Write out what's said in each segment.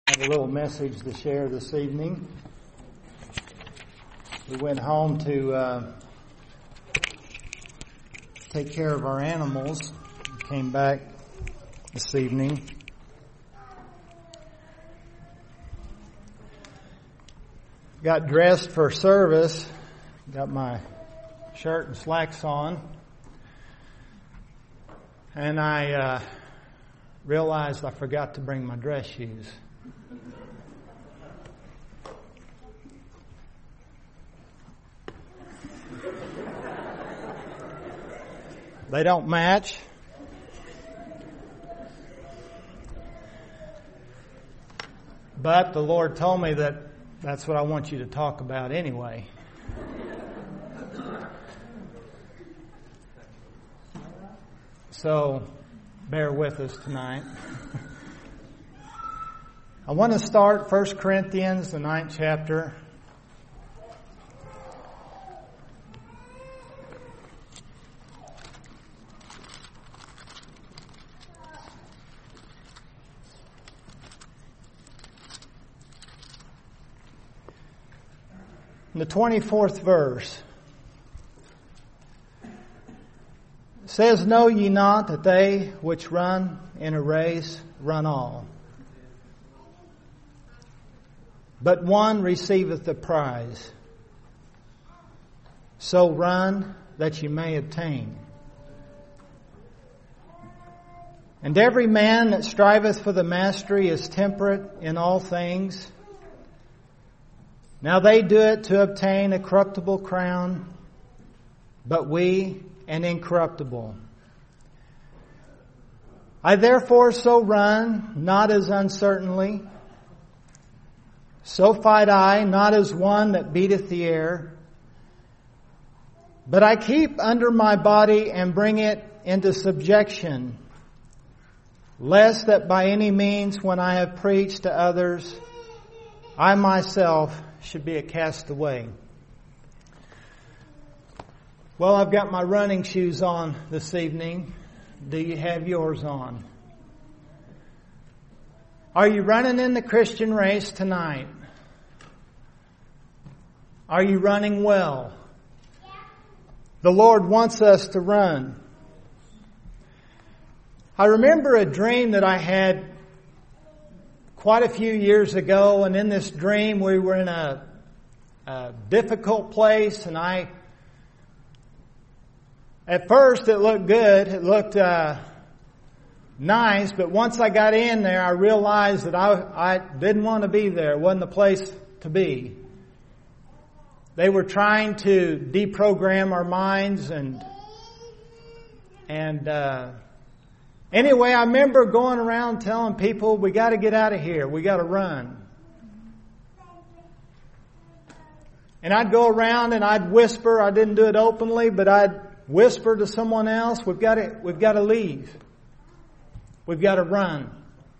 I have a little message to share this evening. We went home to take care of our animals. Came back this evening. Got dressed for service. Got my shirt and slacks on. And I realized I forgot to bring my dress shoes. They don't match. But the Lord told me that that's what I want you to talk about anyway. So, bear with us tonight. I want to start 1 Corinthians, the 9th chapter. The 24th verse says, Know ye not that they which run in a race run all, but one receiveth the prize. So run that ye may obtain. And every man that striveth for the mastery is temperate in all things. Now they do it to obtain a corruptible crown, but we an incorruptible. I therefore so run, not as uncertainly. So fight I, not as one that beateth the air. But I keep under my body and bring it into subjection, lest that by any means when I have preached to others, I myself should be a castaway. Well, I've got my running shoes on this evening. Do you have yours on? Are you running in the Christian race tonight? Are you running well? The Lord wants us to run. I remember a dream that I had quite a few years ago, and in this dream we were in a difficult place, and at first it looked good, it looked nice, but once I got in there I realized that I didn't want to be there. It wasn't the place to be. They were trying to deprogram our minds and anyway, I remember going around telling people, we got to get out of here. We got to run. And I'd go around and I'd whisper. I didn't do it openly, but I'd whisper to someone else, we've got to leave. We've got to run.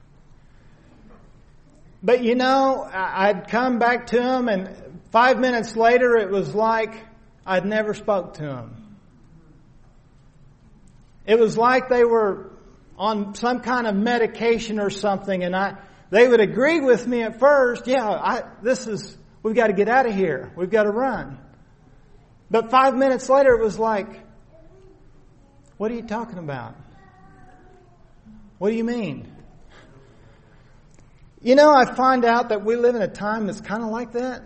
But you know, I'd come back to them, and 5 minutes later it was like I'd never spoke to them. It was like they were on some kind of medication or something, and they would agree with me at first. We've got to get out of here. We've got to run. But 5 minutes later, it was like, what are you talking about? What do you mean? You know, I find out that we live in a time that's kind of like that.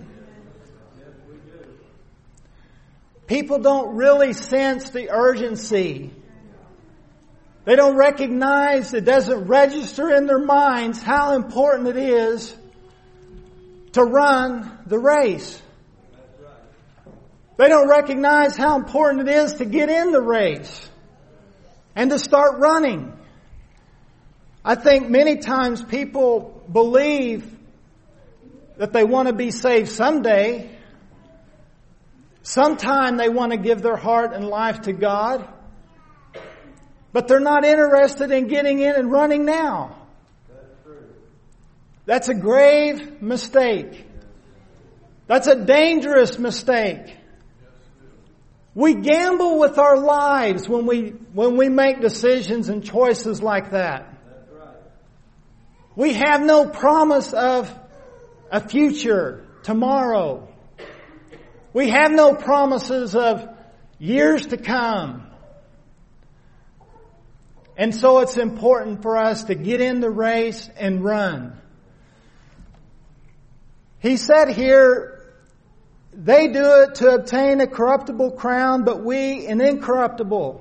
People don't really sense the urgency. They don't recognize, it doesn't register in their minds how important it is to run the race. They don't recognize how important it is to get in the race and to start running. I think many times people believe that they want to be saved someday. Sometime they want to give their heart and life to God. But they're not interested in getting in and running now. That's a grave mistake. That's a dangerous mistake. We gamble with our lives when we make decisions and choices like that. We have no promise of a future tomorrow. We have no promises of years to come. And so it's important for us to get in the race and run. He said here, they do it to obtain a corruptible crown, but we an incorruptible.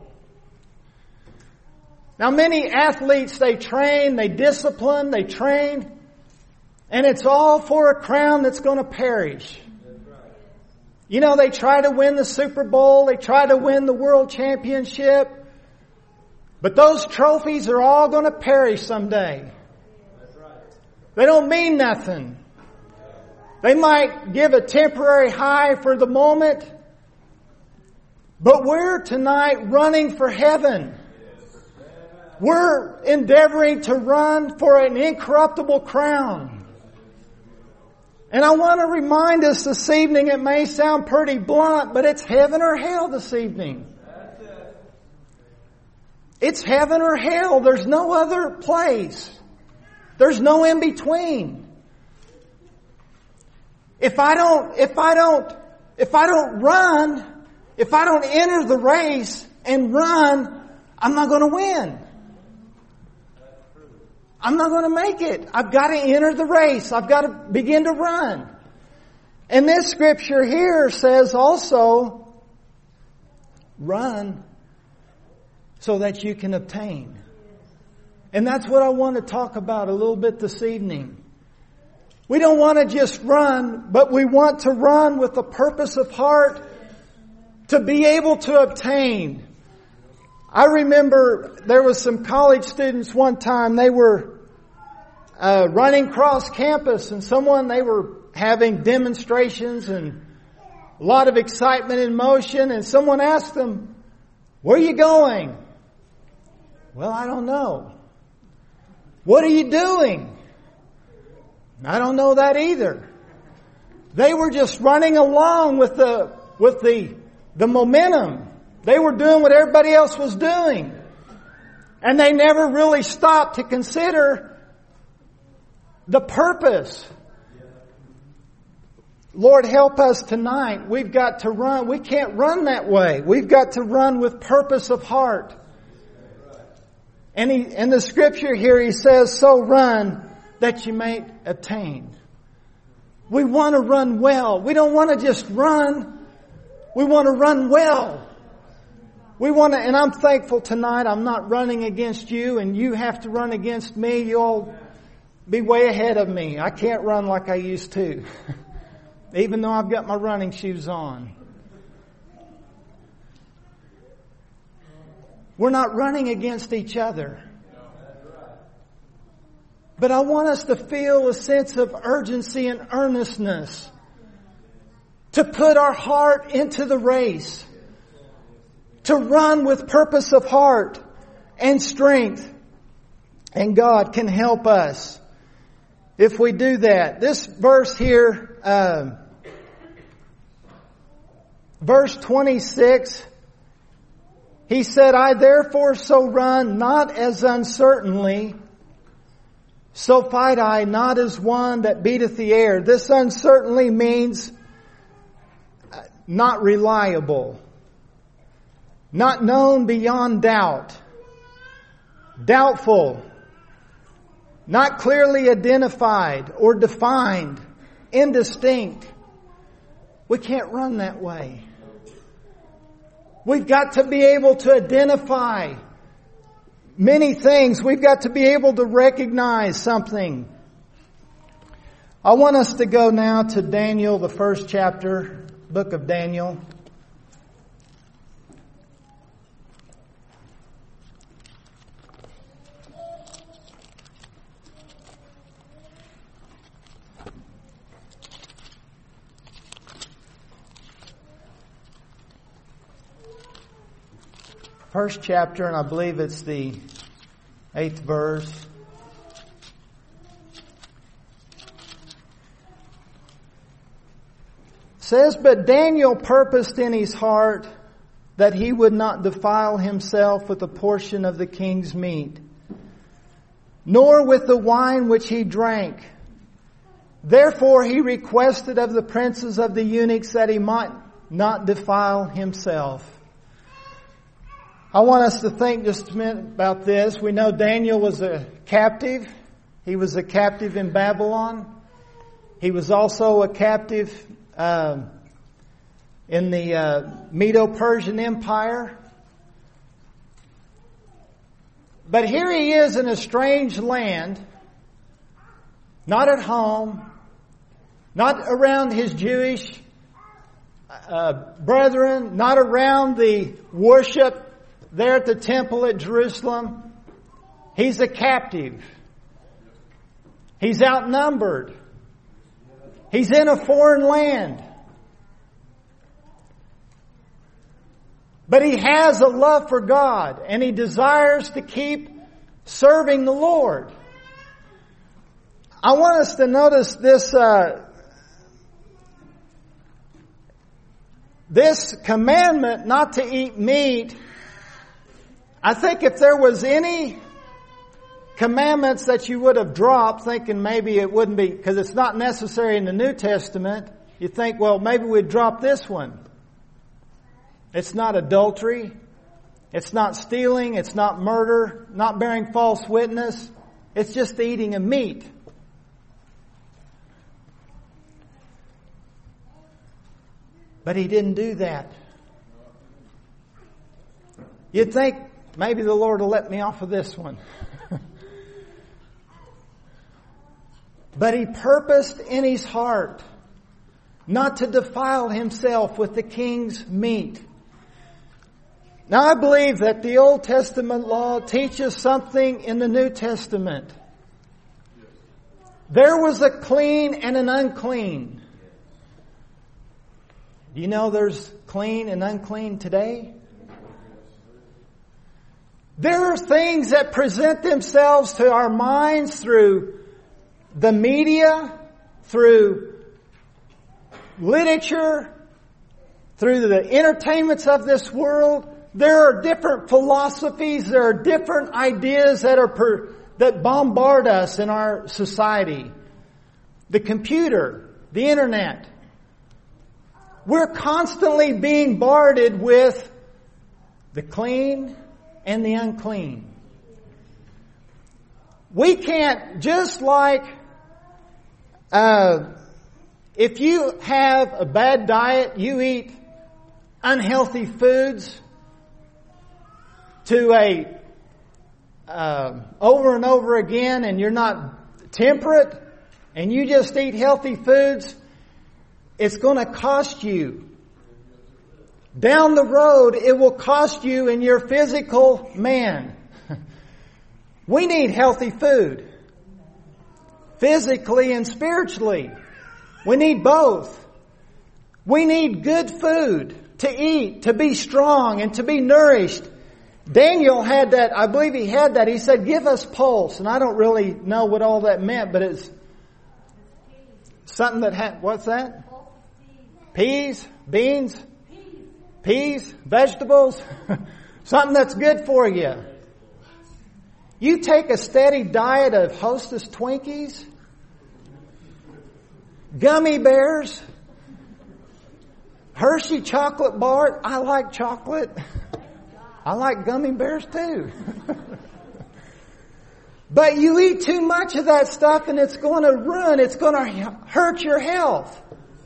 Now many athletes, they train, they discipline, they train, and it's all for a crown that's going to perish. You know, they try to win the Super Bowl, they try to win the World Championship, but those trophies are all going to perish someday. They don't mean nothing. They might give a temporary high for the moment, but we're tonight running for heaven. We're endeavoring to run for an incorruptible crown. And I want to remind us this evening, it may sound pretty blunt, but it's heaven or hell this evening. It's heaven or hell. There's no other place. There's no in between. If I don't run, if I don't enter the race and run, I'm not going to win. I'm not going to make it. I've got to enter the race. I've got to begin to run. And this scripture here says also, run so that you can obtain. And that's what I want to talk about a little bit this evening. We don't want to just run, but we want to run with the purpose of heart to be able to obtain. I remember there was some college students one time, they were running cross campus, and they were having demonstrations and a lot of excitement in motion, and someone asked them, "Where are you going?" "Well, I don't know." "What are you doing?" "I don't know that either." They were just running along with the momentum. They were doing what everybody else was doing. And they never really stopped to consider the purpose. Lord, help us tonight. We've got to run. We can't run that way. We've got to run with purpose of heart. And in the scripture here, he says, so run that you may obtain. We want to run well. We don't want to just run. We want to run well. We want to, and I'm thankful tonight I'm not running against you, and you have to run against me. You'll be way ahead of me. I can't run like I used to, even though I've got my running shoes on. We're not running against each other. But I want us to feel a sense of urgency and earnestness to put our heart into the race, to run with purpose of heart and strength. And God can help us if we do that. This verse here, verse 26, he said, I therefore so run, not as uncertainly, so fight I, not as one that beateth the air. This uncertainly means not reliable, not known beyond doubt, doubtful, not clearly identified or defined, indistinct. We can't run that way. We've got to be able to identify many things. We've got to be able to recognize something. I want us to go now to Daniel, the first chapter, book of Daniel. First chapter, and I believe it's the 8th verse. It says, but Daniel purposed in his heart that he would not defile himself with a portion of the king's meat, nor with the wine which he drank. Therefore he requested of the princes of the eunuchs that he might not defile himself. I want us to think just a minute about this. We know Daniel was a captive. He was a captive in Babylon. He was also a captive in the Medo-Persian Empire. But here he is in a strange land, not at home, not around his Jewish brethren, not around the worship there at the temple at Jerusalem. He's a captive. He's outnumbered. He's in a foreign land. But he has a love for God, and he desires to keep serving the Lord. I want us to notice this commandment not to eat meat. I think if there was any commandments that you would have dropped, thinking maybe it wouldn't be, because it's not necessary in the New Testament, you think, well, maybe we'd drop this one. It's not adultery. It's not stealing. It's not murder. Not bearing false witness. It's just eating a meat. But he didn't do that. You'd think maybe the Lord will let me off of this one. But he purposed in his heart not to defile himself with the king's meat. Now I believe that the Old Testament law teaches something in the New Testament. There was a clean and an unclean. Do you know there's clean and unclean today? There are things that present themselves to our minds through the media, through literature, through the entertainments of this world. There are different philosophies, there are different ideas that bombard us in our society. The computer, the internet. We're constantly being bombarded with the clean and the unclean. We can't, just like if you have a bad diet, you eat unhealthy foods to over and over again, and you're not temperate, and you just eat healthy foods, it's going to cost you. Down the road, it will cost you in your physical man. We need healthy food. Physically and spiritually. We need both. We need good food to eat, to be strong and to be nourished. Daniel had that, I believe he had that. He said, give us pulse. And I don't really know what all that meant, but it's something that what's that? Peas? Beans? Peas? Vegetables? Something that's good for you. You take a steady diet of Hostess Twinkies, gummy bears, Hershey chocolate bar. I like chocolate. I like gummy bears too. But you eat too much of that stuff and it's going to hurt your health.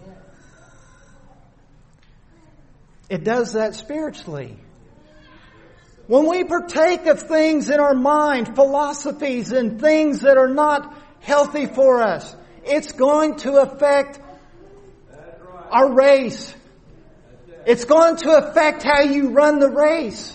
It does that spiritually. When we partake of things in our mind, philosophies and things that are not healthy for us, it's going to affect our race. It's going to affect how you run the race.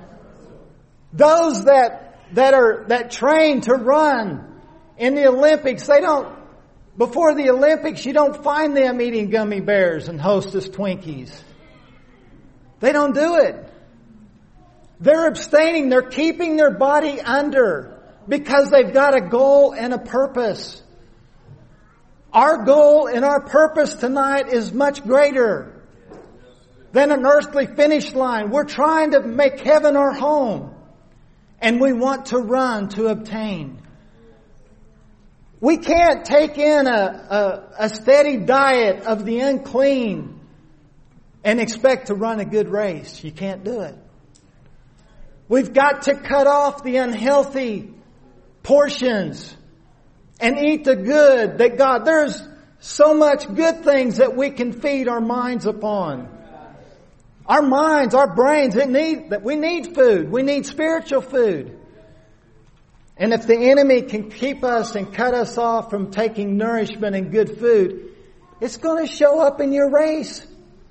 Those that train to run in the Olympics, before the Olympics, you don't find them eating gummy bears and Hostess Twinkies. They don't do it. They're abstaining. They're keeping their body under because they've got a goal and a purpose. Our goal and our purpose tonight is much greater than an earthly finish line. We're trying to make heaven our home. And we want to run to obtain. We can't take in a steady diet of the unclean and expect to run a good race. You can't do it. We've got to cut off the unhealthy portions and eat the good that God, there's so much good things that we can feed our minds upon. Our minds, our brains, we need food. We need spiritual food. And if the enemy can keep us and cut us off from taking nourishment and good food, it's going to show up in your race.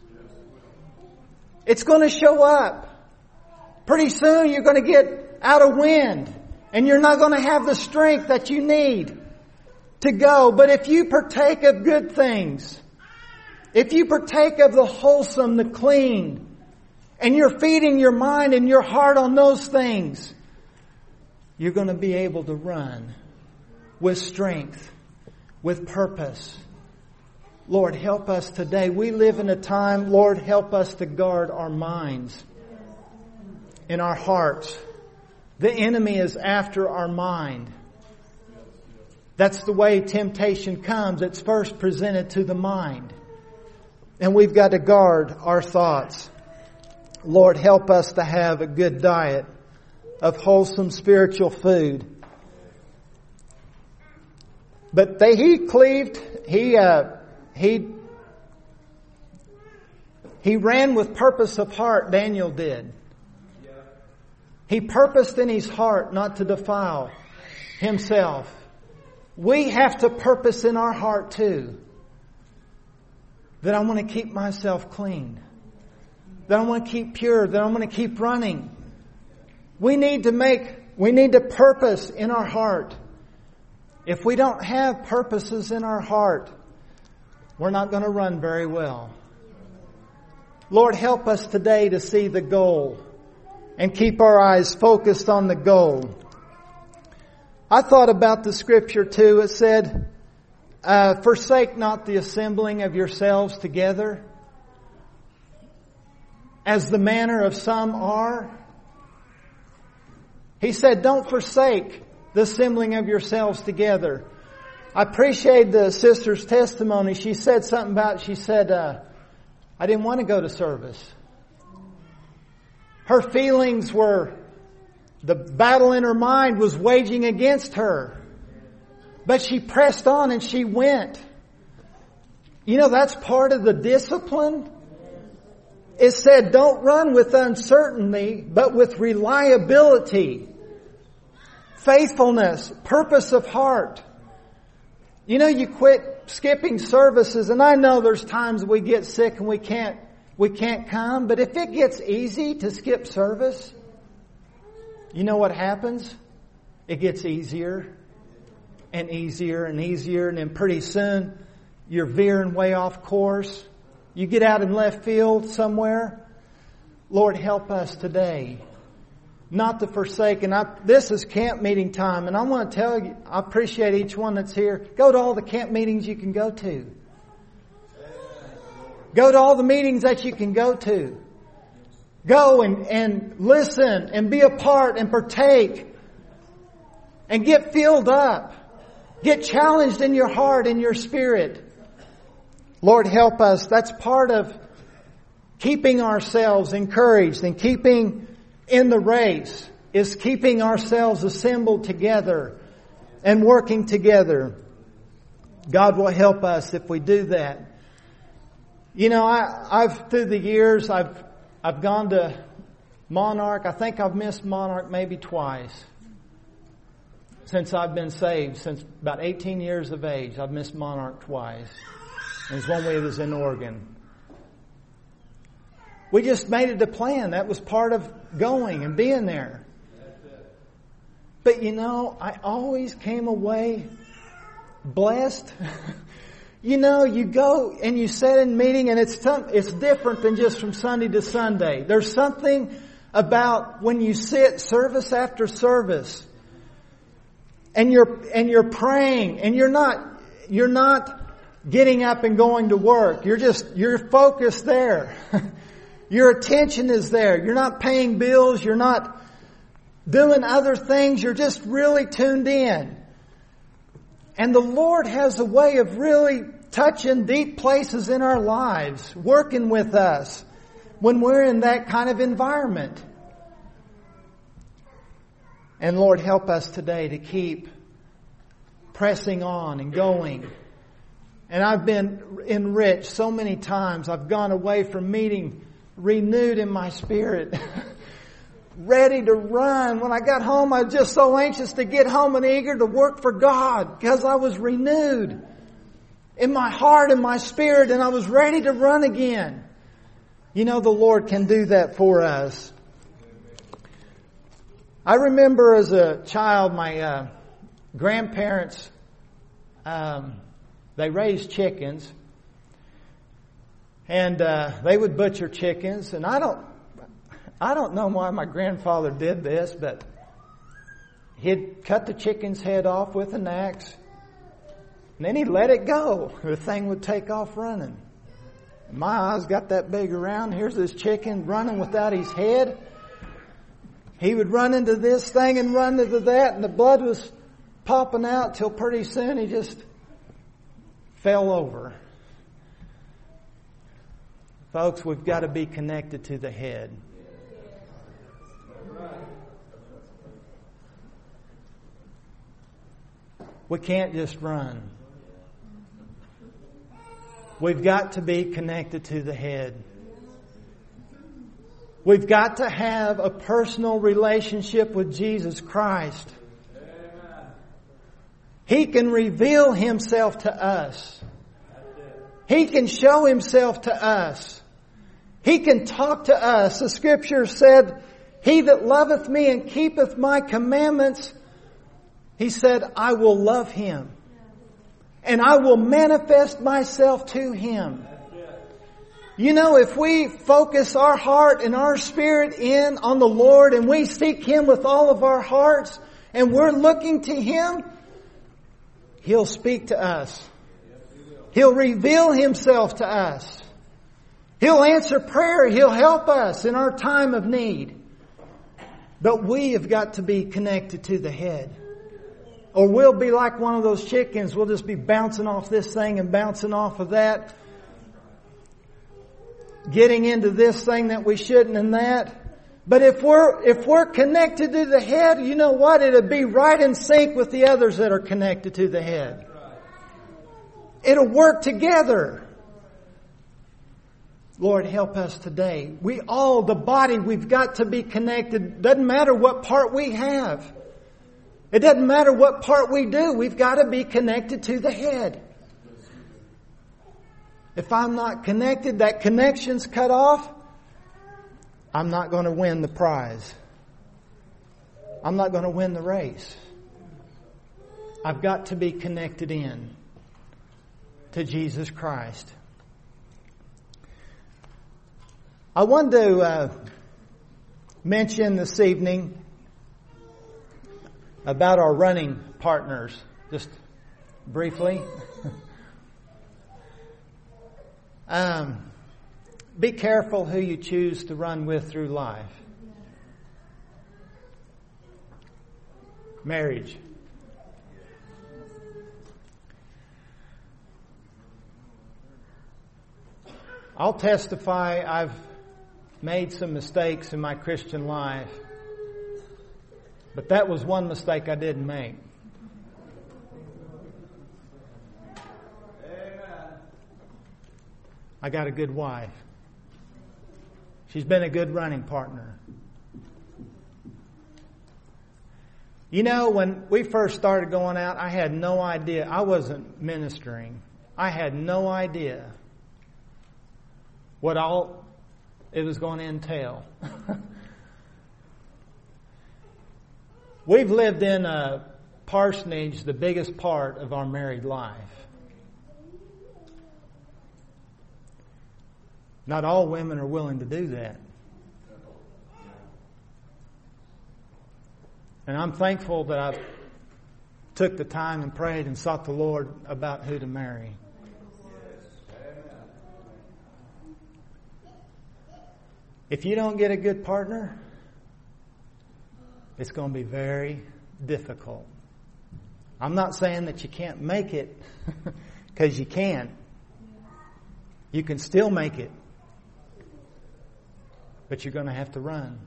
It's going to show up. Pretty soon you're going to get out of wind and you're not going to have the strength that you need to go. But if you partake of good things, if you partake of the wholesome, the clean, and you're feeding your mind and your heart on those things, you're going to be able to run with strength, with purpose. Lord, help us today. We live in a time, Lord, help us to guard our minds and our hearts. The enemy is after our mind. That's the way temptation comes. It's first presented to the mind. And we've got to guard our thoughts. Lord, help us to have a good diet of wholesome spiritual food. But he cleaved, he ran with purpose of heart, Daniel did. He purposed in his heart not to defile himself. We have to purpose in our heart too, that I want to keep myself clean, that I want to keep pure, that I want to keep running. We need to purpose in our heart. If we don't have purposes in our heart, we're not going to run very well. Lord, help us today to see the goal and keep our eyes focused on the goal. I thought about the scripture too. It said, forsake not the assembling of yourselves together, as the manner of some are. He said, don't forsake the assembling of yourselves together. I appreciate the sister's testimony. She said something about, I didn't want to go to service. Her feelings were, the battle in her mind was waging against her. But she pressed on and she went. You know, that's part of the discipline. It said, don't run with uncertainty, but with reliability, faithfulness, purpose of heart. You know, you quit skipping services, and I know there's times we get sick and we can't come, but if it gets easy to skip service, you know what happens? It gets easier and easier and easier, and then pretty soon you're veering way off course. You get out in left field somewhere. Lord, help us today not to forsake. And this is camp meeting time. And I want to tell you, I appreciate each one that's here. Go to all the camp meetings you can go to. Go to all the meetings that you can go to. Go and listen and be a part and partake. And get filled up. Get challenged in your heart and your spirit. Lord, help us. That's part of keeping ourselves encouraged and keeping in the race, is keeping ourselves assembled together and working together. God will help us if we do that. You know, I've through the years, I've gone to Monarch. I think I've missed Monarch maybe twice since I've been saved. Since about 18 years of age, I've missed Monarch twice. And it's one way it was in Oregon. We just made it a plan. That was part of going and being there. But you know, I always came away blessed. You know, you go and you sit in meeting, and it's different than just from Sunday to Sunday. There's something about when you sit service after service and you're praying, and you're not getting up and going to work. You're focused there. Your attention is there. You're not paying bills. You're not doing other things. You're just really tuned in. And the Lord has a way of really touching deep places in our lives, working with us when we're in that kind of environment. And Lord, help us today to keep pressing on and going. And I've been enriched so many times. I've gone away from meeting renewed in my spirit, ready to run. When I got home, I was just so anxious to get home and eager to work for God because I was renewed in my heart and my spirit, and I was ready to run again. You know, the Lord can do that for us. I remember as a child, my grandparents, they raised chickens, and they would butcher chickens. And I don't know why my grandfather did this, but he'd cut the chicken's head off with an axe, and then he'd let it go. The thing would take off running. My eyes got that big around. Here's this chicken running without his head. He would run into this thing and run into that, and the blood was popping out till pretty soon he just fell over. Folks, we've got to be connected to the head. We can't just run. We've got to be connected to the head. We've got to have a personal relationship with Jesus Christ. He can reveal Himself to us. He can show Himself to us. He can talk to us. The Scripture said, "He that loveth me and keepeth my commandments," He said, "I will love him. And I will manifest myself to him." You know, if we focus our heart and our spirit in on the Lord and we seek Him with all of our hearts and we're looking to Him, He'll speak to us. He'll reveal Himself to us. He'll answer prayer. He'll help us in our time of need. But we have got to be connected to the head. Or we'll be like one of those chickens. We'll just be bouncing off this thing and bouncing off of that. Getting into this thing that we shouldn't and that. But if we're connected to the head, you know what? It'll be right in sync with the others that are connected to the head. It'll work together. Lord, help us today. We all, the body, we've got to be connected. Doesn't matter what part we have. It doesn't matter what part we do. We've got to be connected to the head. If I'm not connected, that connection's cut off, I'm not going to win the prize. I'm not going to win the race. I've got to be connected in to Jesus Christ. I want to mention this evening about our running partners, just briefly. Be careful who you choose to run with through life. Marriage. I'll testify I've made some mistakes in my Christian life, but that was one mistake I didn't make. I got a good wife. She's been a good running partner. You know, when we first started going out, I had no idea. I wasn't ministering. I had no idea what all it was going to entail. We've lived in a parsonage the biggest part of our married life. Not all women are willing to do that. And I'm thankful that I took the time and prayed and sought the Lord about who to marry. If you don't get a good partner, it's going to be very difficult. I'm not saying that you can't make it, because you can. You can still make it. But you're going to have to run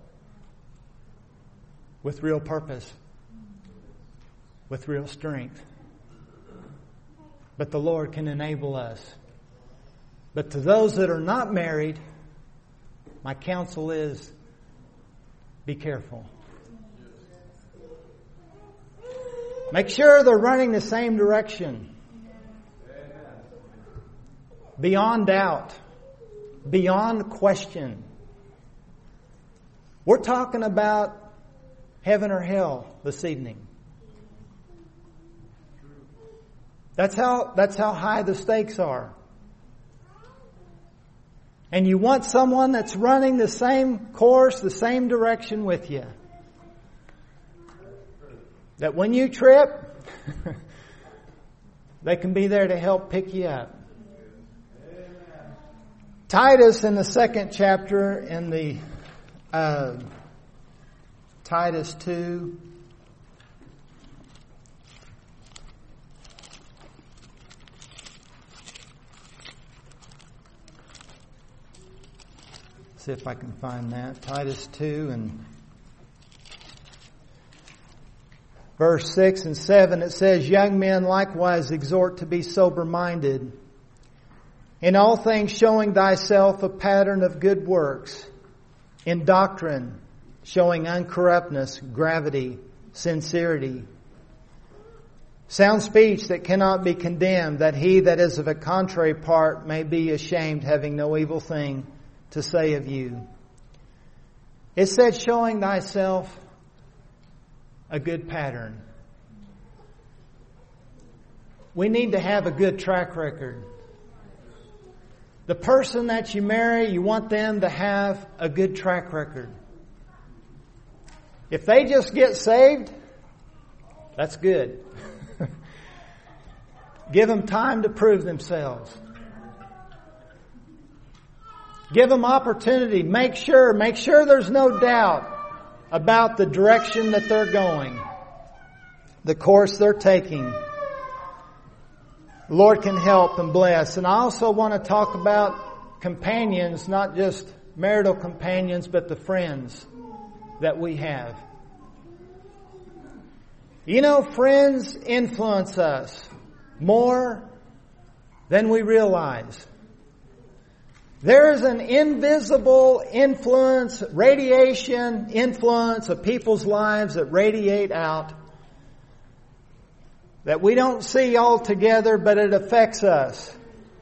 with real purpose, with real strength. But the Lord can enable us. But to those that are not married, my counsel is, be careful. Make sure they're running the same direction. Beyond doubt. Beyond question. We're talking about heaven or hell this evening. That's how high the stakes are. And you want someone that's running the same course, the same direction with you. That when you trip, they can be there to help pick you up. Titus in the 2nd chapter in the Titus 2. See if I can find that. Titus 2 and verse 6 and 7, it says, young men likewise exhort to be sober-minded, in all things showing thyself a pattern of good works, in doctrine showing uncorruptness, gravity, sincerity, sound speech that cannot be condemned, that he that is of a contrary part may be ashamed, having no evil thing to say of you. It said showing thyself a good pattern. We need to have a good track record. The person that you marry, you want them to have a good track record. If they just get saved, that's good. Give them time to prove themselves. Give them opportunity. Make sure there's no doubt about the direction that they're going, the course they're taking. The Lord can help and bless. And I also want to talk about companions, not just marital companions, but the friends that we have. You know, friends influence us more than we realize. There is an invisible influence, radiation influence of people's lives that radiate out that we don't see altogether, but it affects us.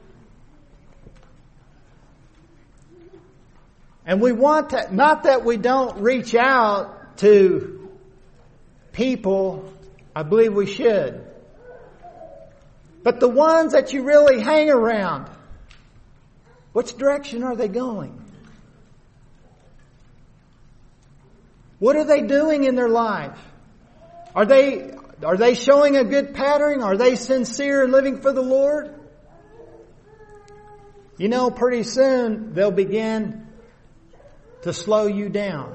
And we want to, not that we don't reach out to people, I believe we should. But the ones that you really hang around, which direction are they going? What are they doing in their life? Are they showing a good pattern? Are they sincere in living for the Lord? You know, pretty soon they'll begin to slow you down.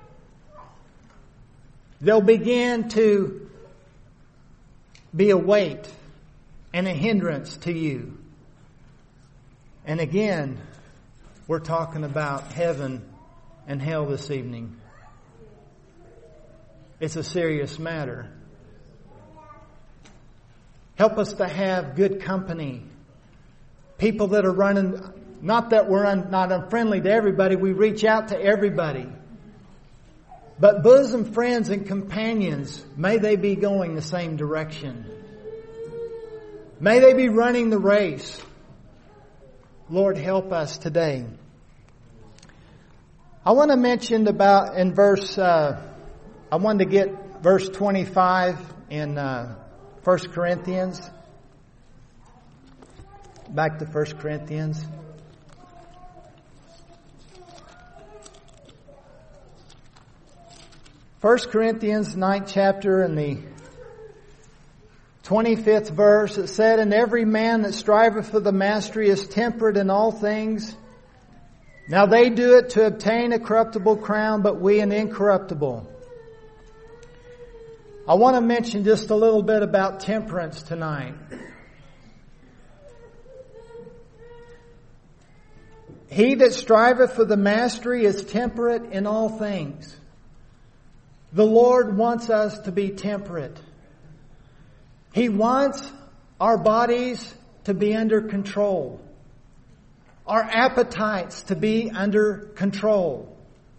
They'll begin to be a weight and a hindrance to you. And again, we're talking about heaven and hell this evening. It's a serious matter. Help us to have good company. People that are running, not that we're not unfriendly to everybody, we reach out to everybody. But bosom friends and companions, may they be going the same direction. May they be running the race. Lord, help us today. I want to mention about in verse, I wanted to get verse 25 in 1 Corinthians. Back to 1 Corinthians. First Corinthians 9th chapter and the 25th verse, it said, and every man that striveth for the mastery is temperate in all things. Now they do it to obtain a corruptible crown, but we an incorruptible. I want to mention just a little bit about temperance tonight. He that striveth for the mastery is temperate in all things. The Lord wants us to be temperate. He wants our bodies to be under control. Our appetites to be under control.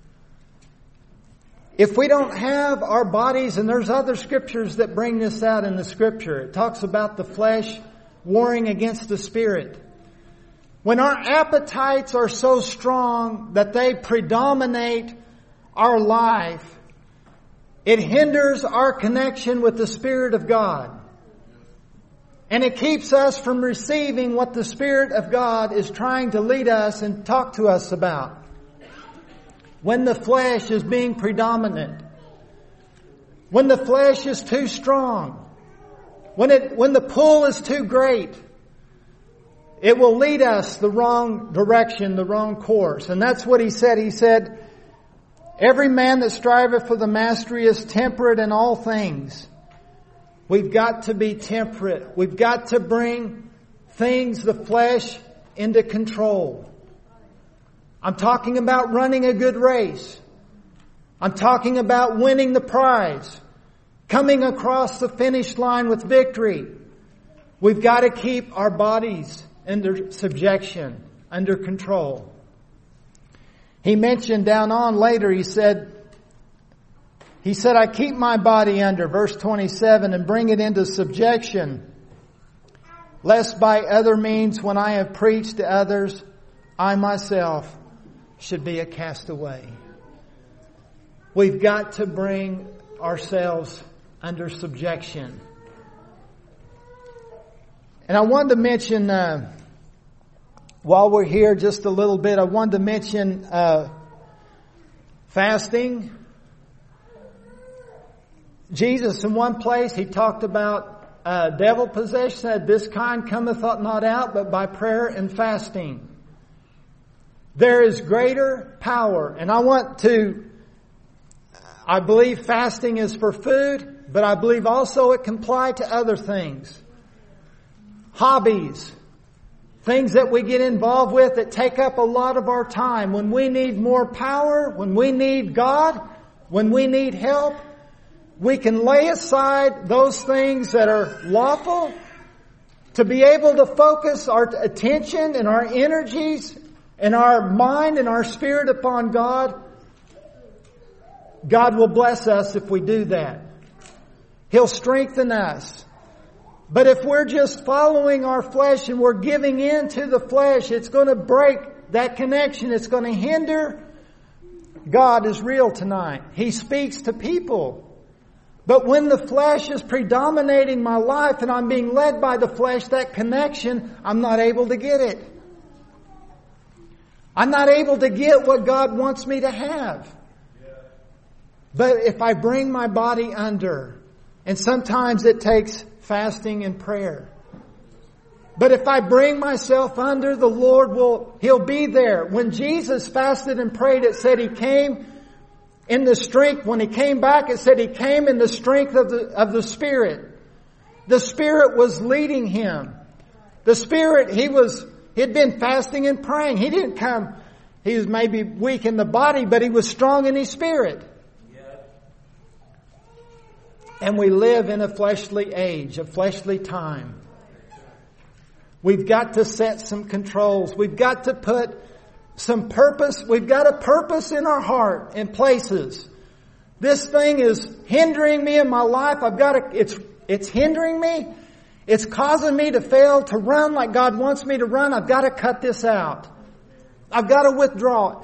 If we don't have our bodies, and there's other scriptures that bring this out in the scripture. It talks about the flesh warring against the spirit. When our appetites are so strong that they predominate our life, it hinders our connection with the Spirit of God. And it keeps us from receiving what the Spirit of God is trying to lead us and talk to us about. When the flesh is being predominant, when the flesh is too strong, when the pull is too great, it will lead us the wrong direction, the wrong course. And that's what he said. He said, every man that striveth for the mastery is temperate in all things. We've got to be temperate. We've got to bring things, the flesh, into control. I'm talking about running a good race. I'm talking about winning the prize. Coming across the finish line with victory. We've got to keep our bodies under subjection, under control. He mentioned down on later, he said, I keep my body under, verse 27, and bring it into subjection, lest by other means, when I have preached to others, I myself should be a castaway. We've got to bring ourselves under subjection. And I wanted to mention, while we're here just a little bit, I wanted to mention fasting. Jesus, in one place, he talked about devil possession, said, this kind cometh not out, but by prayer and fasting. There is greater power. And I believe fasting is for food, but I believe also it can apply to other things. Hobbies. Things that we get involved with that take up a lot of our time. When we need more power, when we need God, when we need help, we can lay aside those things that are lawful to be able to focus our attention and our energies and our mind and our spirit upon God. God will bless us if we do that. He'll strengthen us. But if we're just following our flesh and we're giving in to the flesh, it's going to break that connection. It's going to hinder. God is real tonight. He speaks to people. But when the flesh is predominating my life and I'm being led by the flesh, that connection, I'm not able to get it. I'm not able to get what God wants me to have. But if I bring my body under, and sometimes it takes fasting and prayer. But if I bring myself under, the Lord He'll be there. When Jesus fasted and prayed, it said He came in the strength. When He came back, it said He came in the strength of the Spirit. The Spirit was leading Him. The Spirit, He'd been fasting and praying. He didn't come, He was maybe weak in the body, but He was strong in His spirit. And we live in a fleshly age, a fleshly time. We've got to set some controls. We've got to put some purpose. We've got a purpose in our heart in places. This thing is hindering me in my life. It's hindering me. It's causing me to fail to run like God wants me to run. I've got to cut this out. I've got to withdraw.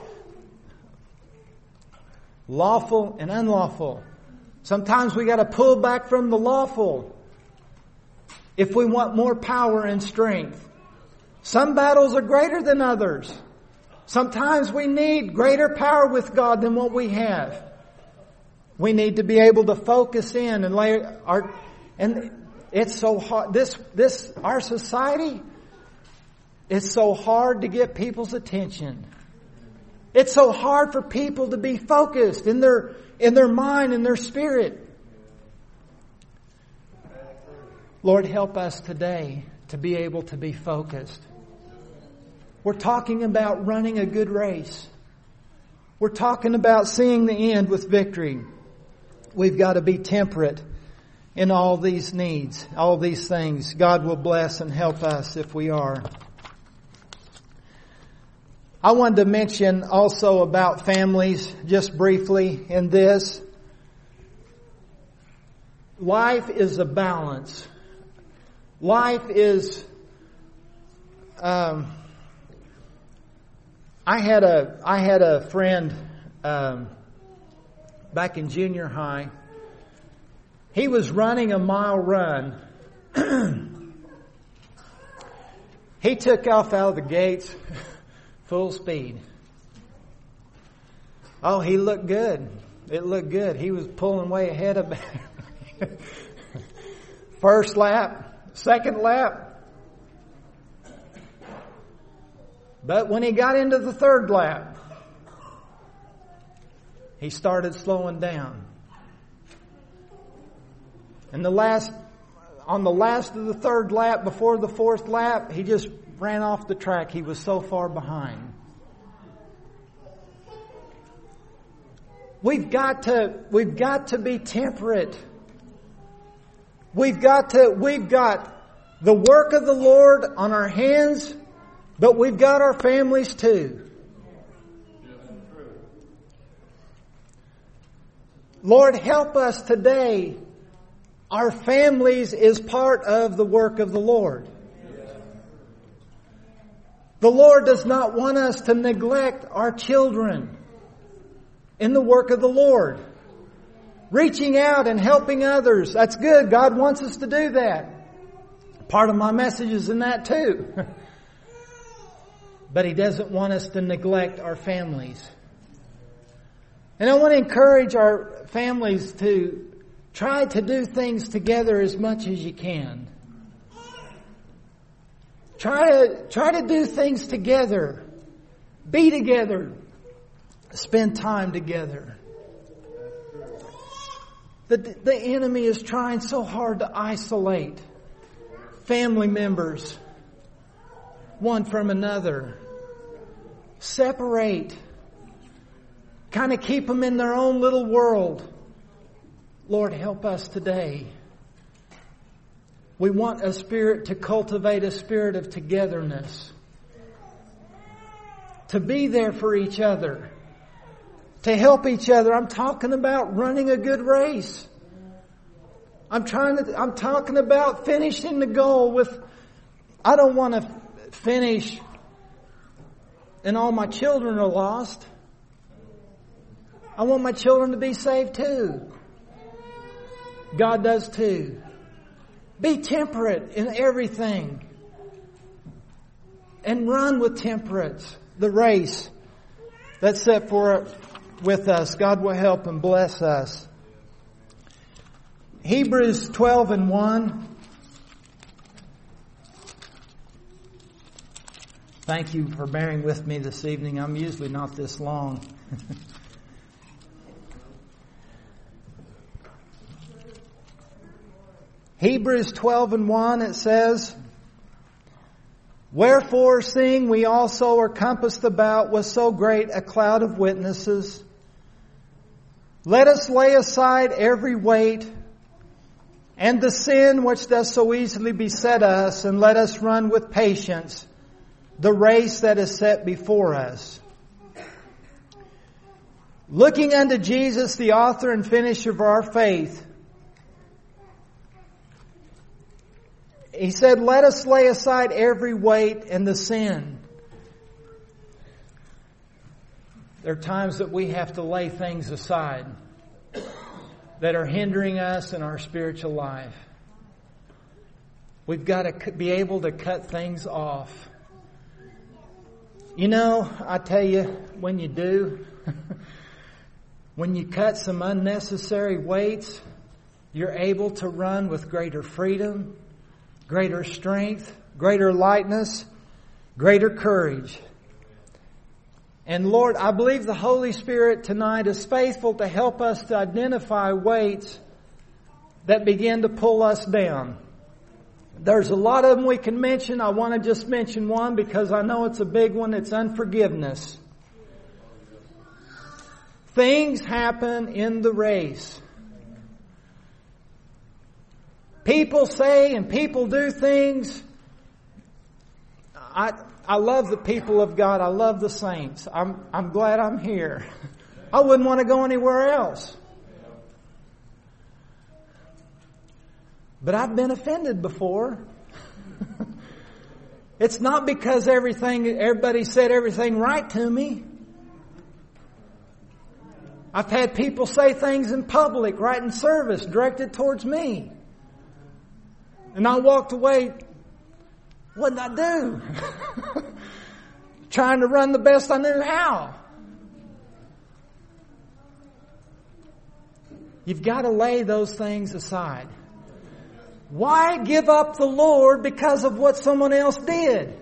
Lawful and unlawful. Sometimes we got to pull back from the lawful if we want more power and strength. Some battles are greater than others. Sometimes we need greater power with God than what we have. We need to be able to focus in and it's so hard. Our society, it's so hard to get people's attention. It's so hard for people to be focused in their mind and their spirit. Lord, help us today to be able to be focused. We're talking about running a good race. We're talking about seeing the end with victory. We've got to be temperate in all these needs, all these things. God will bless and help us if we are. I wanted to mention also about families just briefly in this. Life is a balance. Life is, I had a friend, back in junior high. He was running a mile run. He took off out of the gates, full speed. Oh, he looked good. It looked good. He was pulling way ahead of me. First lap, second lap. But when he got into the third lap, he started slowing down. And on the last of the third lap, before the fourth lap, he just ran off the track. He was so far behind. We've got to be temperate. We've got the work of the Lord on our hands, but we've got our families too. Lord, help us today. Our families is part of the work of the Lord. The Lord does not want us to neglect our children in the work of the Lord. Reaching out and helping others, that's good. God wants us to do that. Part of my message is in that too. But He doesn't want us to neglect our families. And I want to encourage our families to try to do things together as much as you can. Try to do things together. Be together. Spend time together. The enemy is trying so hard to isolate family members one from another. Separate. Kind of keep them in their own little world. Lord, help us today. We want to cultivate a spirit of togetherness. To be there for each other. To help each other. I'm talking about running a good race. I'm talking about finishing the goal with, I don't want to finish and all my children are lost. I want my children to be saved too. God does too. Be temperate in everything. And run with temperance the race that's set for with us. God will help and bless us. Hebrews 12:1. Thank you for bearing with me this evening. I'm usually not this long. Hebrews 12:1, it says, "Wherefore, seeing we also are compassed about with so great a cloud of witnesses, let us lay aside every weight and the sin which does so easily beset us, and let us run with patience the race that is set before us. Looking unto Jesus, the author and finisher of our faith." He said, let us lay aside every weight and the sin. There are times that we have to lay things aside that are hindering us in our spiritual life. We've got to be able to cut things off. You know, I tell you, when you do, when you cut some unnecessary weights, you're able to run with greater freedom, greater strength, greater lightness, greater courage. And Lord, I believe the Holy Spirit tonight is faithful to help us to identify weights that begin to pull us down. There's a lot of them we can mention. I want to just mention one because I know it's a big one. It's unforgiveness. Things happen in the race. People say and people do things. I love the people of God. I love the saints. I'm glad I'm here. I wouldn't want to go anywhere else. But I've been offended before. It's not because everybody said everything right to me. I've had people say things in public, right in service, directed towards me. And I walked away. What did I do? Trying to run the best I knew how. You've got to lay those things aside. Why give up the Lord because of what someone else did?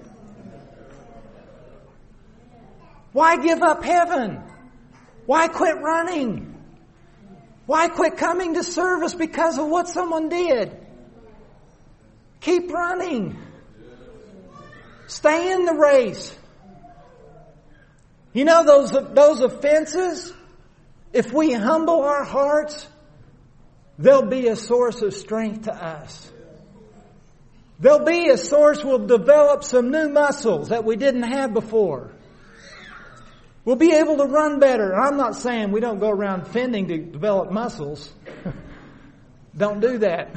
Why give up heaven? Why quit running? Why quit coming to service because of what someone did? Keep running. Stay in the race. You know those offenses, if we humble our hearts, they'll be a source of strength to us. They'll be a source we'll develop some new muscles that we didn't have before. We'll be able to run better. I'm not saying we don't go around fending to develop muscles. Don't do that.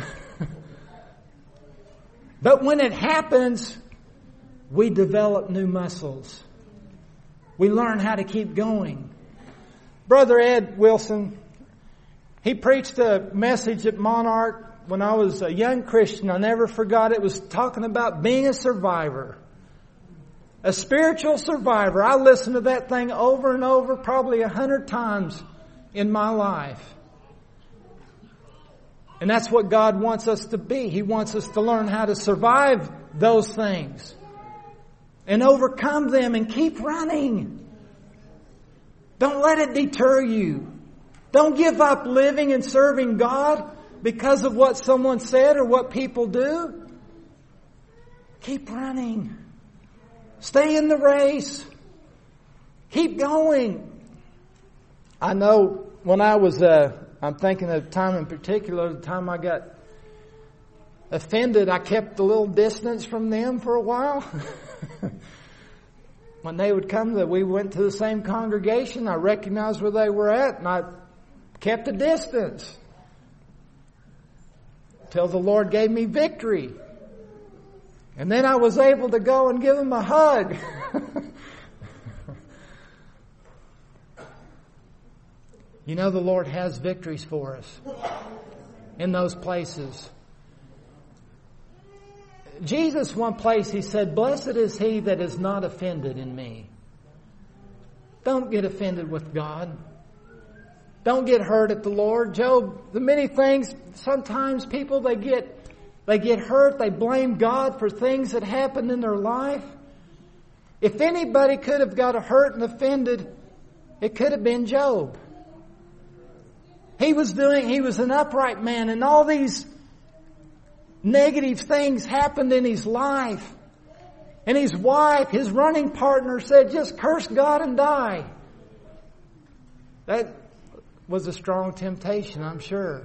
But when it happens, we develop new muscles. We learn how to keep going. Brother Ed Wilson, he preached a message at Monarch when I was a young Christian. I never forgot it. It was talking about being a survivor. A spiritual survivor. I listened to that thing over and over, probably 100 times in my life. And that's what God wants us to be. He wants us to learn how to survive those things and overcome them and keep running. Don't let it deter you. Don't give up living and serving God because of what someone said or what people do. Keep running. Stay in the race. Keep going. I know when I was, I'm thinking of a time in particular, the time I got offended, I kept a little distance from them for a while. When they would come, we went to the same congregation. I recognized where they were at, and I kept a distance till the Lord gave me victory. And then I was able to go and give them a hug. You know, the Lord has victories for us in those places. Jesus, one place, He said, "Blessed is he that is not offended in me." Don't get offended with God. Don't get hurt at the Lord. Job, the many things, sometimes people, they get hurt. They blame God for things that happened in their life. If anybody could have got hurt and offended, it could have been Job. He was an upright man, and all these negative things happened in his life. And his wife, his running partner, said, "Just curse God and die." That was a strong temptation, I'm sure.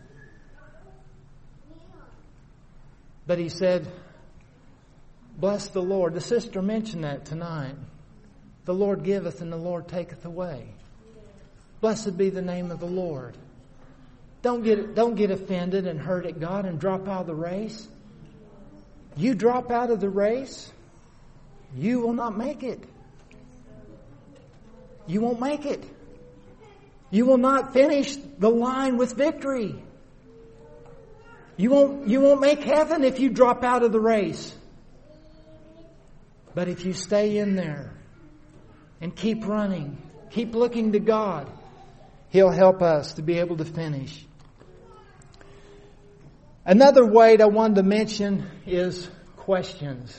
But he said, "Bless the Lord." The sister mentioned that tonight. The Lord giveth and the Lord taketh away. Blessed be the name of the Lord. Don't get offended and hurt at God and drop out of the race. You drop out of the race, you will not make it. You won't make it. You will not finish the line with victory. You won't make heaven if you drop out of the race. But if you stay in there and keep running, keep looking to God, He'll help us to be able to finish. Another weight I wanted to mention is questions.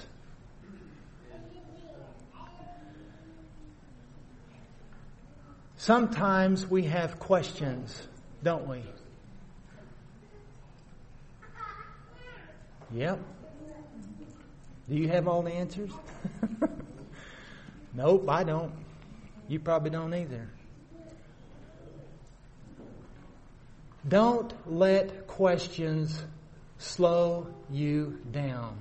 Sometimes we have questions, don't we? Yep. Do you have all the answers? Nope, I don't. You probably don't either. Don't let questions slow you down.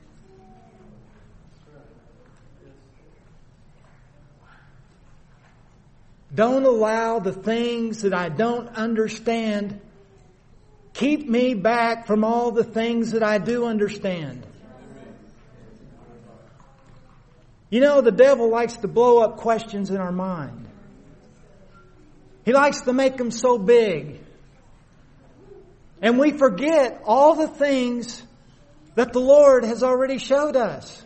Don't allow the things that I don't understand keep me back from all the things that I do understand. You know, the devil likes to blow up questions in our mind. He likes to make them so big. And we forget all the things that the Lord has already showed us.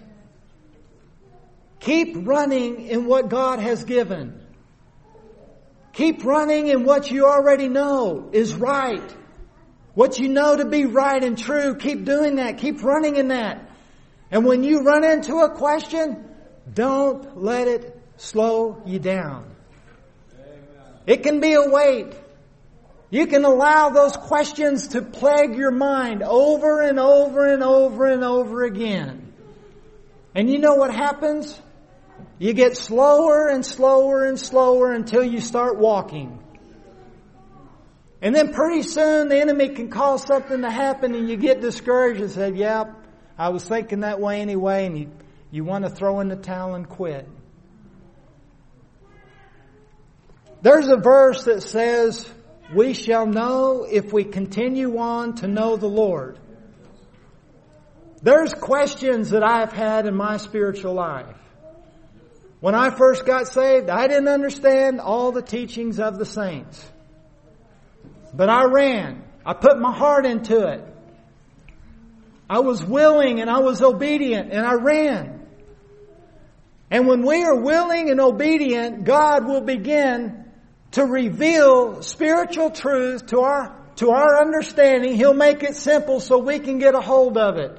Keep running in what God has given. Keep running in what you already know is right. What you know to be right and true, keep doing that. Keep running in that. And when you run into a question, don't let it slow you down. It can be a weight. You can allow those questions to plague your mind over and over and over and over again. And you know what happens? You get slower and slower and slower until you start walking. And then pretty soon the enemy can cause something to happen and you get discouraged and say, yeah, I was thinking that way anyway, and you want to throw in the towel and quit. There's a verse that says, we shall know if we continue on to know the Lord. There's questions that I've had in my spiritual life. When I first got saved, I didn't understand all the teachings of the saints. But I ran. I put my heart into it. I was willing and I was obedient and I ran. And when we are willing and obedient, God will begin to reveal spiritual truth to our understanding. He'll make it simple so we can get a hold of it.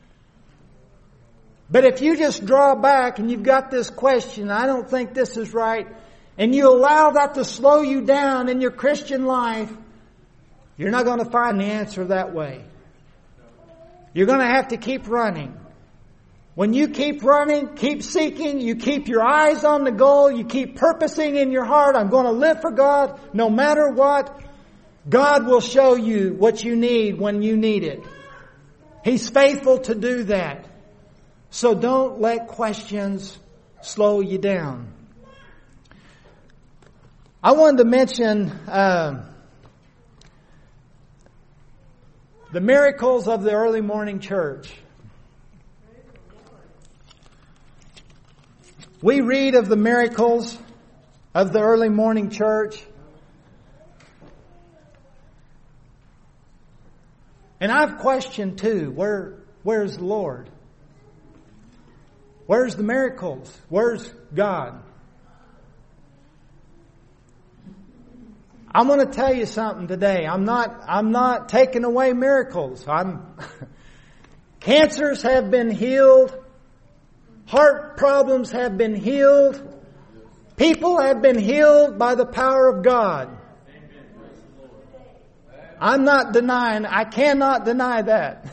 But if you just draw back and you've got this question, I don't think this is right, and you allow that to slow you down in your Christian life, you're not going to find the answer that way. You're going to have to keep running. When you keep running, keep seeking, you keep your eyes on the goal, you keep purposing in your heart, I'm going to live for God no matter what, God will show you what you need when you need it. He's faithful to do that. So don't let questions slow you down. I wanted to mention the miracles of the early morning church. We read of the miracles of the early morning church. And I've questioned too, where's the Lord? Where's the miracles? Where's God? I'm going to tell you something today. I'm not taking away miracles. Cancers have been healed. Heart problems have been healed. People have been healed by the power of God. I'm not denying, I cannot deny that.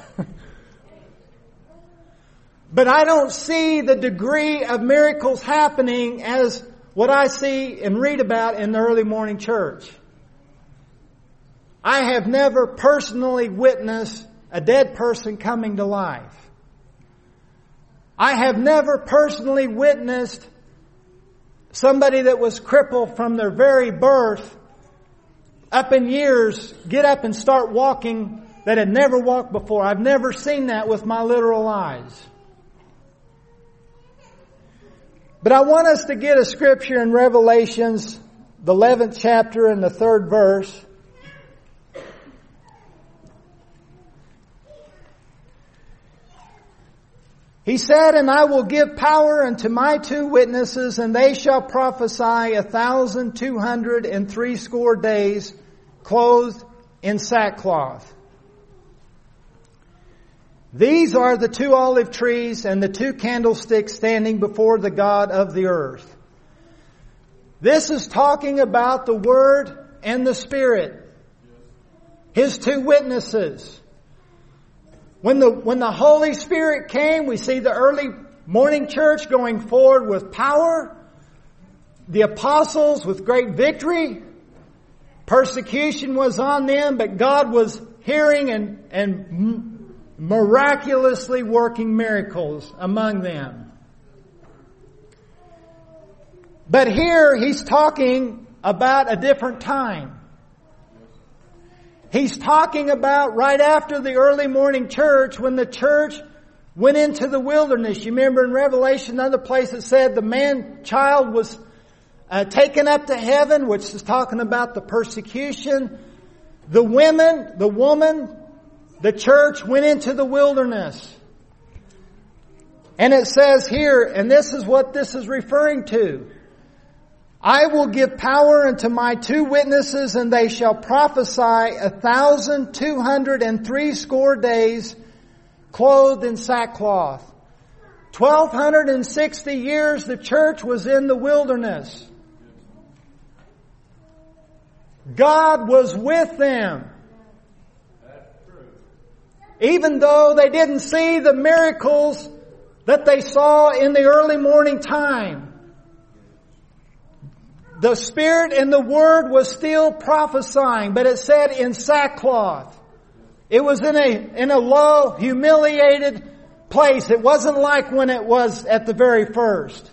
But I don't see the degree of miracles happening as what I see and read about in the early morning church. I have never personally witnessed a dead person coming to life. I have never personally witnessed somebody that was crippled from their very birth up in years get up and start walking that had never walked before. I've never seen that with my literal eyes. But I want us to get a scripture in Revelations, the 11th chapter and the 3rd verse. He said, and I will give power unto my 2 witnesses, and they shall prophesy 1,260 days, clothed in sackcloth. These are the 2 olive trees and the 2 candlesticks standing before the God of the earth. This is talking about the Word and the Spirit. His 2 witnesses. When the Holy Spirit came, we see the early morning church going forward with power. The apostles with great victory. Persecution was on them, but God was hearing and miraculously working miracles among them. But here he's talking about a different time. He's talking about right after the early morning church, when the church went into the wilderness. You remember in Revelation, another place it said the man-child was taken up to heaven, which is talking about the persecution. The woman, the church went into the wilderness. And it says here, and this is what this is referring to. I will give power unto my 2 witnesses, and they shall prophesy 1,260 days, clothed in sackcloth. 1,260 years the church was in the wilderness. God was with them. Even though they didn't see the miracles that they saw in the early morning time. The Spirit and the Word was still prophesying, but it said in sackcloth. It was in a low, humiliated place. It wasn't like when it was at the very first.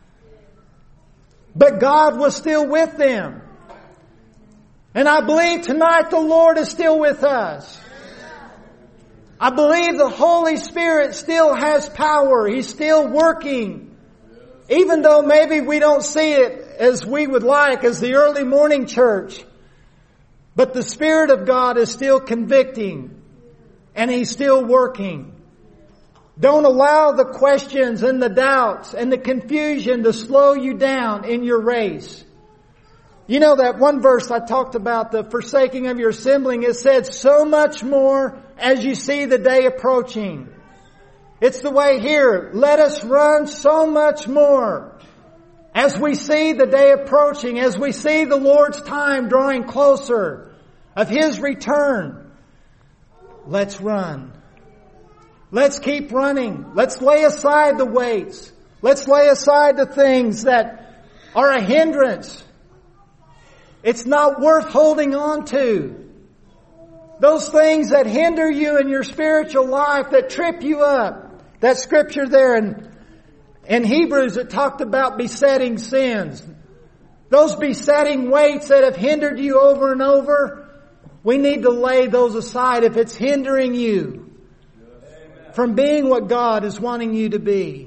But God was still with them. And I believe tonight the Lord is still with us. I believe the Holy Spirit still has power. He's still working. Even though maybe we don't see it as we would like as the early morning church. But the Spirit of God is still convicting. And He's still working. Don't allow the questions and the doubts and the confusion to slow you down in your race. You know that one verse I talked about, the forsaking of your assembling, it said, so much more as you see the day approaching. It's the way here. Let us run so much more as we see the day approaching, as we see the Lord's time drawing closer of His return. Let's run. Let's keep running. Let's lay aside the weights. Let's lay aside the things that are a hindrance. It's not worth holding on to. Those things that hinder you in your spiritual life, that trip you up. That scripture there in Hebrews, it talked about besetting sins. Those besetting weights that have hindered you over and over, we need to lay those aside if it's hindering you from being what God is wanting you to be.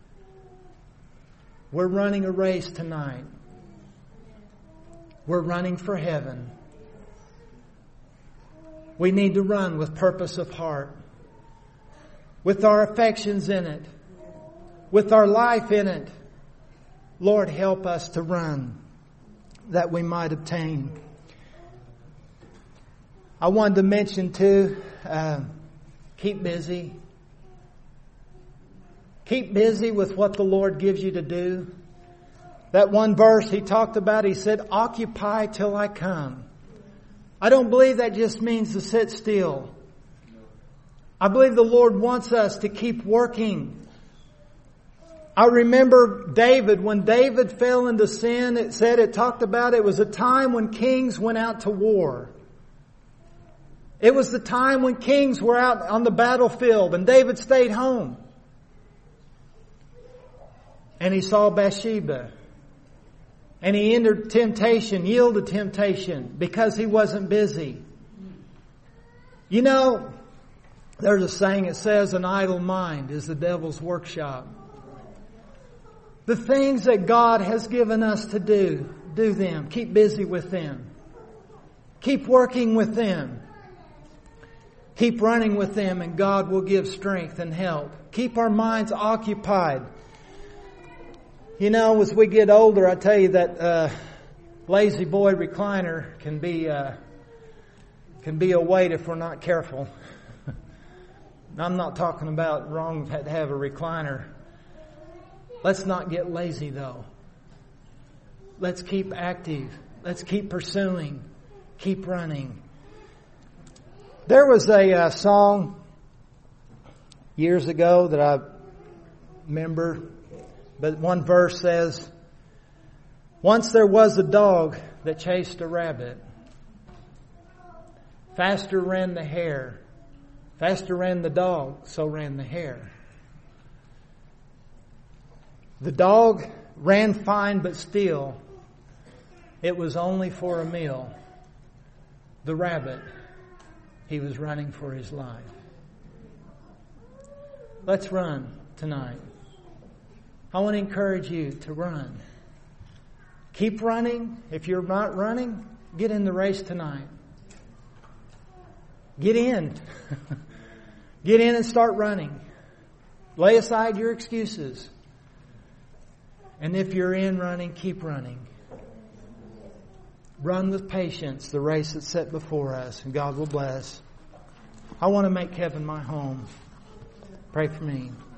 We're running a race tonight. We're running for heaven. We need to run with purpose of heart. With our affections in it. With our life in it. Lord, help us to run that we might obtain. I wanted to mention too, keep busy. Keep busy with what the Lord gives you to do. That one verse he talked about, he said, occupy till I come. I don't believe that just means to sit still. I believe the Lord wants us to keep working. I remember David, when David fell into sin, it talked about it was a time when kings went out to war. It was the time when kings were out on the battlefield and David stayed home. And he saw Bathsheba. And he entered temptation, yielded temptation, because he wasn't busy. You know, there's a saying that says an idle mind is the devil's workshop. The things that God has given us to do them. Keep busy with them. Keep working with them. Keep running with them, and God will give strength and help. Keep our minds occupied. You know, as we get older, I tell you that lazy boy recliner can be a weight if we're not careful. I'm not talking about wrong to have a recliner. Let's not get lazy though. Let's keep active. Let's keep pursuing. Keep running. There was a song years ago that I remember. But one verse says, once there was a dog that chased a rabbit. Faster ran the hare. Faster ran the dog, so ran the hare. The dog ran fine, but still, it was only for a meal. The rabbit, he was running for his life. Let's run tonight. I want to encourage you to run. Keep running. If you're not running, get in the race tonight. Get in. Get in and start running. Lay aside your excuses. And if you're in running, keep running. Run with patience the race that's set before us, and God will bless. I want to make heaven my home. Pray for me.